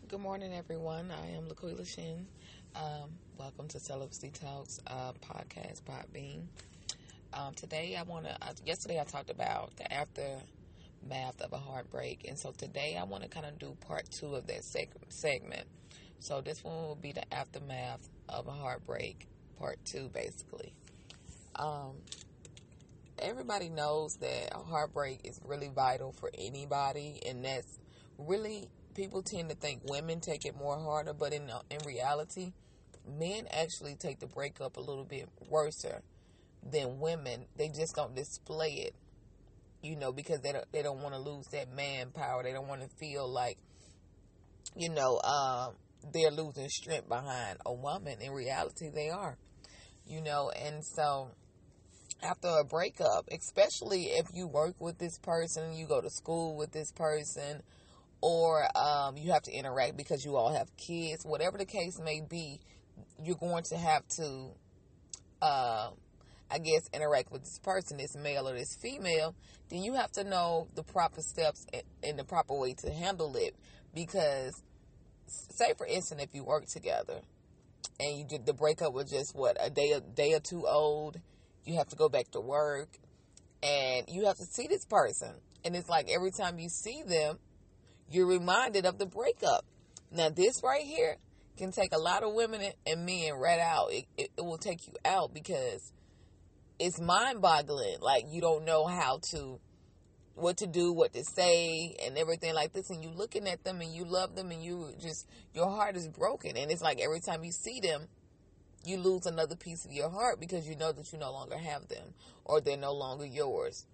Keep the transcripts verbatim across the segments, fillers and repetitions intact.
Good morning, everyone. I am Laquila Shin. Um, welcome to Celibacy Talks uh, podcast, Podbean. Um, today, I want to. Uh, yesterday, I talked about the aftermath of a heartbreak, and so today, I want to kind of do part two of that seg- segment. So this one will be the aftermath of a heartbreak, part two, basically. Um, everybody knows that a heartbreak is really vital for anybody, and that's really people tend to think women take it more harder, but in in reality, men actually take the breakup a little bit worse than women. They just don't display it, you know, because they don't they don't want to lose that manpower. They don't want to feel like, you know, uh, they're losing strength behind a woman. In reality, they are, you know, and so after a breakup, especially if you work with this person, you go to school with this person, or um, you have to interact because you all have kids, whatever the case may be, you're going to have to, uh, I guess, interact with this person, this male or this female. Then you have to know the proper steps and the proper way to handle it. Because, say for instance, if you work together and you did the breakup was just what a day, a day or two old, you have to go back to work and you have to see this person, and it's like every time you see them, you're reminded of the breakup. Now, this right here can take a lot of women and men right out. It, it, it will take you out because it's mind-boggling. Like, you don't know how to, what to do, what to say, and everything like this. And you looking at them and you love them and you just, your heart is broken. And it's like every time you see them, you lose another piece of your heart because you know that you no longer have them or they're no longer yours.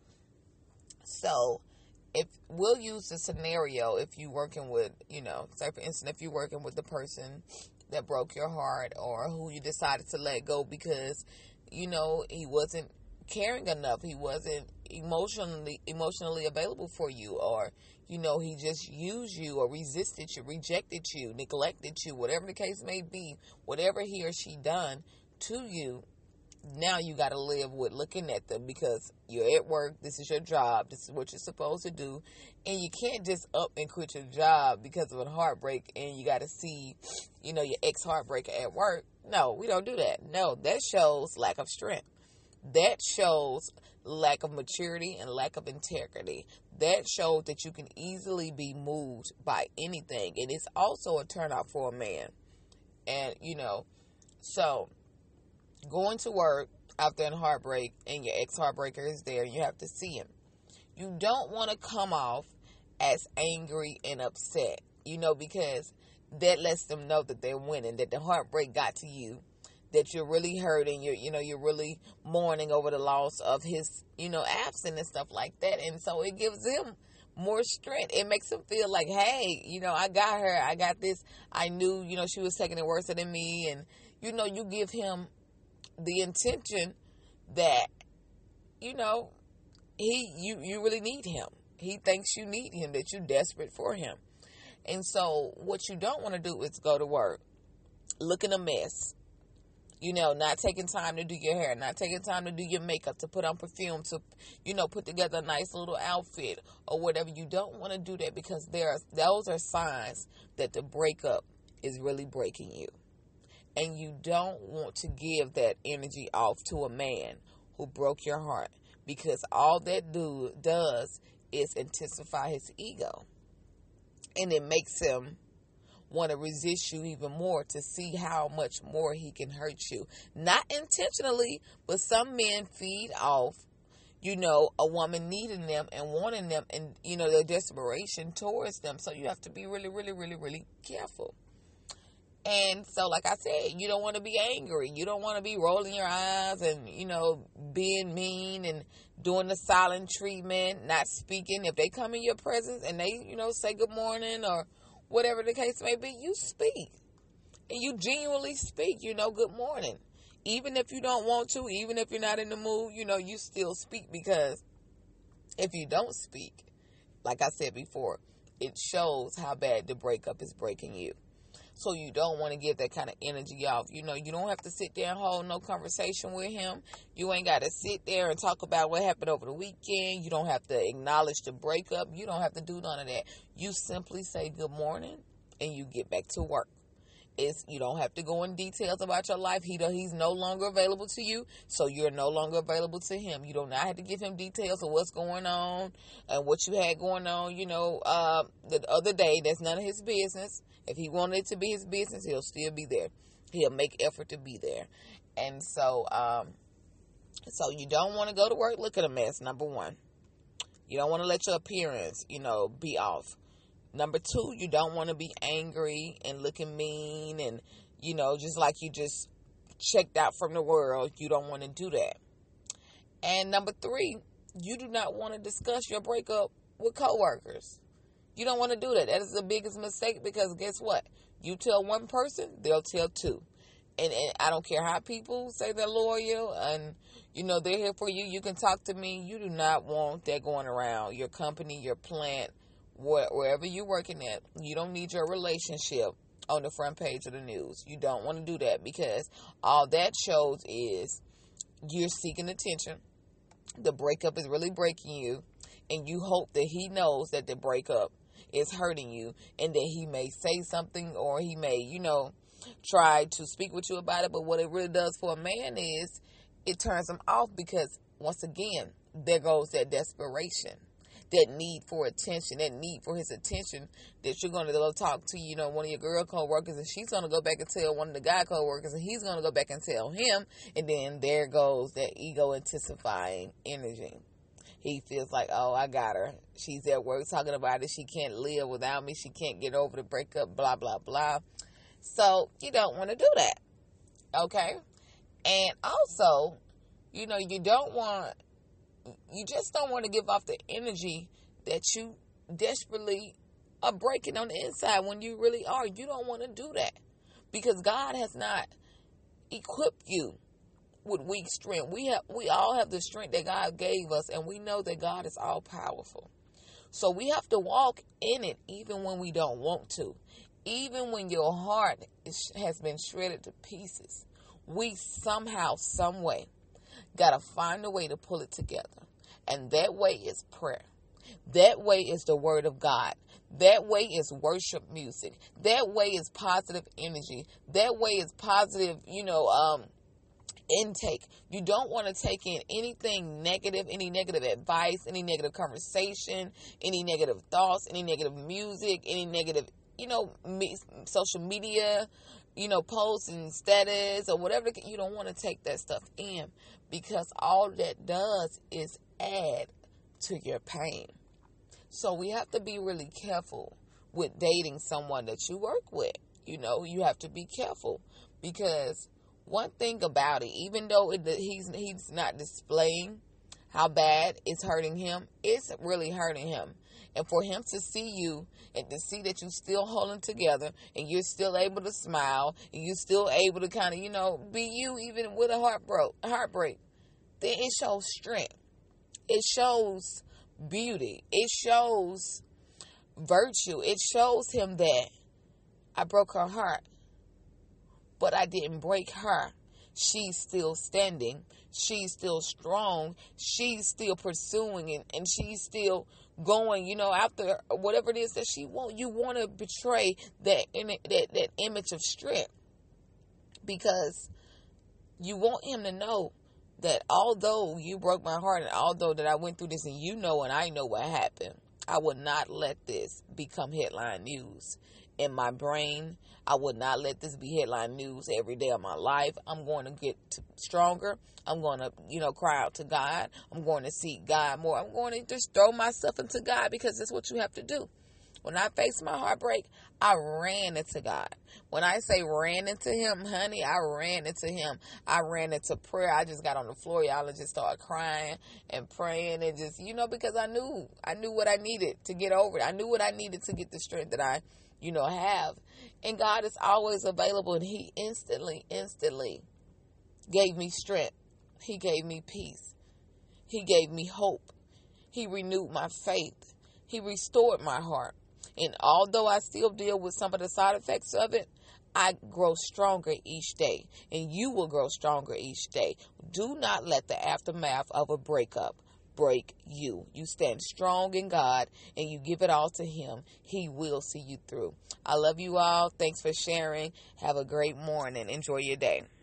So, if we'll use the scenario, if you're working with, you know, say for instance, if you're working with the person that broke your heart or who you decided to let go because, you know, he wasn't caring enough, he wasn't emotionally emotionally available for you, or, you know, he just used you or resisted you, rejected you, neglected you, whatever the case may be, whatever he or she done to you. Now you got to live with looking at them because you're at work. This is your job. This is what you're supposed to do. And you can't just up and quit your job because of a heartbreak and you got to see, you know, your ex-heartbreaker at work. No, we don't do that. No, that shows lack of strength. That shows lack of maturity and lack of integrity. That shows that you can easily be moved by anything. And it's also a turnout for a man. And, you know, so going to work after a heartbreak and your ex-heartbreaker is there, you have to see him. You don't want to come off as angry and upset, you know, because that lets them know that they're winning, that the heartbreak got to you, that you're really hurting, you're, you know, you're really mourning over the loss of his, you know, absence and stuff like that. And so it gives them more strength. It makes them feel like, hey, you know, I got her, I got this. I knew, you know, she was taking it worse than me. And, you know, you give him the intention that, you know, he you, you really need him. He thinks you need him, that you're desperate for him. And so what you don't want to do is go to work looking a mess, you know, not taking time to do your hair, not taking time to do your makeup, to put on perfume, to, you know, put together a nice little outfit or whatever. You don't want to do that because there are, those are signs that the breakup is really breaking you. And you don't want to give that energy off to a man who broke your heart, because all that do does is intensify his ego. And it makes him want to resist you even more, to see how much more he can hurt you. Not intentionally, but some men feed off, you know, a woman needing them and wanting them and, you know, their desperation towards them. So you have to be really, really, really, really careful. And so, like I said, you don't want to be angry. You don't want to be rolling your eyes and, you know, being mean and doing the silent treatment, not speaking. If they come in your presence and they, you know, say good morning or whatever the case may be, you speak. And you genuinely speak, you know, good morning. Even if you don't want to, even if you're not in the mood, you know, you still speak, because if you don't speak, like I said before, it shows how bad the breakup is breaking you. So you don't want to give that kind of energy off. You know, you don't have to sit there and hold no conversation with him. You ain't got to sit there and talk about what happened over the weekend. You don't have to acknowledge the breakup. You don't have to do none of that. You simply say good morning and you get back to work. It's, you don't have to go in details about your life. He don't, he's no longer available to you, so you're no longer available to him. You do not have to give him details of what's going on and what you had going on, you know, uh, the other day. That's none of his business. If he wanted it to be his business, he'll still be there. He'll make effort to be there. And so, um, so you don't want to go to work looking a mess, number one. You don't want to let your appearance, you know, be off. Number two, you don't want to be angry and looking mean and, you know, just like you just checked out from the world. You don't want to do that. And number three, you do not want to discuss your breakup with coworkers. You don't want to do that. That is the biggest mistake, because guess what? You tell one person, they'll tell two. And, and I don't care how people say they're loyal and, you know, they're here for you. You can talk to me. You do not want that going around your company, your plant, wherever you're working at. You don't need your relationship on the front page of the news. You don't want to do that, because all that shows is you're seeking attention. The breakup is really breaking you, and you hope that he knows that the breakup is hurting you, and that he may say something, or he may, you know, try to speak with you about it. But what it really does for a man is it turns him off, because once again, there goes that desperation, that need for attention, that need for his attention, that you're going to go talk to, you know, one of your girl co-workers, and she's going to go back and tell one of the guy co-workers, and he's going to go back and tell him, and then there goes that ego intensifying energy. He feels like, oh, I got her. She's at work talking about it. She can't live without me. She can't get over the breakup, blah, blah, blah. So you don't want to do that, okay? And also, you know, you don't want, you just don't want to give off the energy that you desperately are breaking on the inside when you really are. You don't want to do that, because God has not equipped you with weak strength. We have, we all have the strength that God gave us, and we know that God is all powerful. So we have to walk in it even when we don't want to. Even when your heart is, has been shredded to pieces, we somehow, some way, got to find a way to pull it together. And that way is prayer. That way is the word of God. That way is worship music. That way is positive energy. That way is positive, you know, um, intake. You don't want to take in anything negative, any negative advice, any negative conversation, any negative thoughts, any negative music, any negative, you know, me, social media, you know, posts and status or whatever. You don't want to take that stuff in, because all that does is add to your pain. So we have to be really careful with dating someone that you work with. You know, you have to be careful, because one thing about it, even though it, he's he's not displaying how bad it's hurting him, it's really hurting him. And for him to see you and to see that you're still holding together and you're still able to smile and you're still able to kind of, you know, be you even with a heartbreak, heartbreak, then it shows strength. It shows beauty. It shows virtue. It shows him that I broke her heart, but I didn't break her. She's still standing. She's still strong. She's still pursuing, and, and she's still going, you know, after whatever it is that she wants. You want to betray that, that, that image of strength, because you want him to know that although you broke my heart, and although that I went through this, and you know and I know what happened, I would not let this become headline news in my brain. I would not let this be headline news every day of my life. I'm going to get stronger. I'm going to, you know, cry out to God. I'm going to seek God more. I'm going to just throw myself into God, because that's what you have to do. When I faced my heartbreak, I ran into God. When I say ran into him, honey, I ran into him. I ran into prayer. I just got on the floor, y'all, and just started crying and praying, and just, you know, because I knew, I knew what I needed to get over it. I knew what I needed to get the strength that I, you know, have. And God is always available, and he instantly, instantly gave me strength. He gave me peace. He gave me hope. He renewed my faith. He restored my heart. And although I still deal with some of the side effects of it, I grow stronger each day. And you will grow stronger each day. Do not let the aftermath of a breakup break you. You stand strong in God and you give it all to Him. He will see you through. I love you all. Thanks for sharing. Have a great morning. Enjoy your day.